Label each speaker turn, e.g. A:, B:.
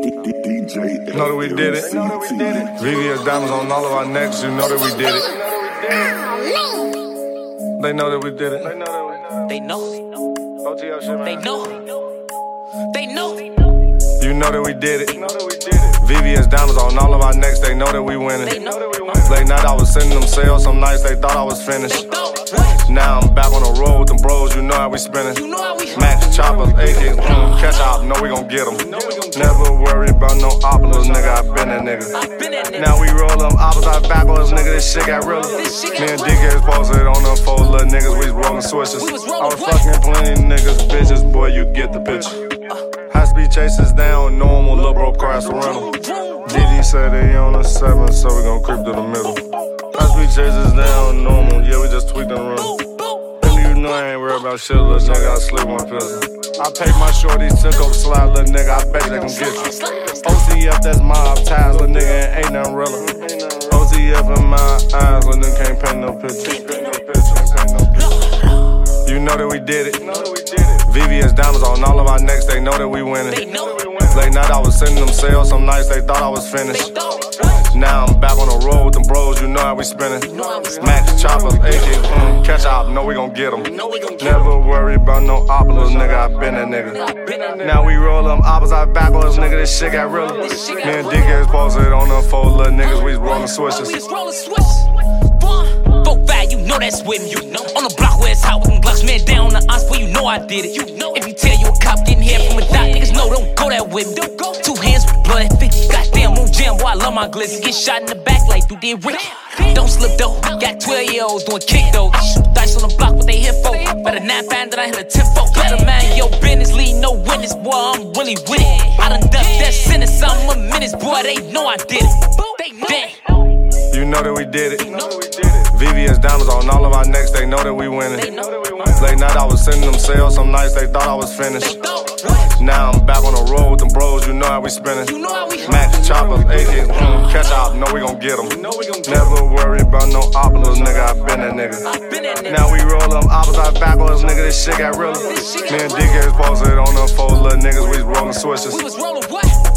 A: You know that we did it. VVS diamonds on all of our necks. You know that we did it. They know that we did it.
B: They know. They know. They know.
A: You know that we did it. VVS diamonds on all of our necks. They know that we winning. Late night I was sending them sales. Some nights they thought I was finished. Now I'm back on the road with them bros. You know how we spinning. Max choppers, AKs, catch up. Know we gon' get them. Never worry about no opulence, nigga. I been that nigga. Now we roll them opposite backwards, nigga. This shit got realer. Me and DK posted on them four little niggas. We was rolling switches. I was fucking plenty niggas, bitches. Boy, you get the picture. High speed chases down, normal, lil' bro crash the rental. Diddy said they on a 7, so we gon' creep to the middle. High speed chases down, normal, yeah, we just tweaked the rental. And you know I ain't worried about shit, little nigga, I slip one pistol. I paid my shorties, took up slide, little nigga, I bet they gon' get you. OCF, that's mob ties, little nigga, ain't nothing realer. OCF in my eyes, little nigga can't paint no picture. You know that we did it. VVS diamonds on all of our necks, they know that we winning. Late night I was sending them sales, some nights they thought I was finished. Now I'm back on the road with them bros, you know how we spinning. Max choppers, AKs, catch up, know we gon' get them. Never worry about no opulence, nigga, I been that nigga. Now we roll them opposite backwards, nigga, this shit got realer. Me and DKs posted on them four little niggas, we was rolling switches.
B: 4-5, you know that's with me. On the block where it's hot with them blocks, man, down on the ice, boy, you know I did it. If you tell you a cop getting here from a dock, niggas know don't go that with me. 2 hands with blood at 50, goddamn, on jam, boy, I love my glizzy. Get shot in the back like you did Ricky. Don't slip though, got 12-year-olds doing kick though. Shoot dice on the block, what they here for? Better 9-5 than I hit a 10-4. Better mind your business, leave no witness, boy, I'm really with it. I done ducked that sentence, I'm a menace, boy, they know I did it.
A: You know that we did it. VVS diamonds on all of our necks, they know that we winning. Late night I was sending them sales, some nights they thought I was finished. Now I'm back on the road with them bros, you know how we spinning. Max choppers, AKs, catch up, know we gon' get them. Never worry about no opulence, nigga, I been that nigga. Now we roll them opposite backwards, nigga, this shit got realer. Me and DKs posted on them four little niggas, we was rolling switches.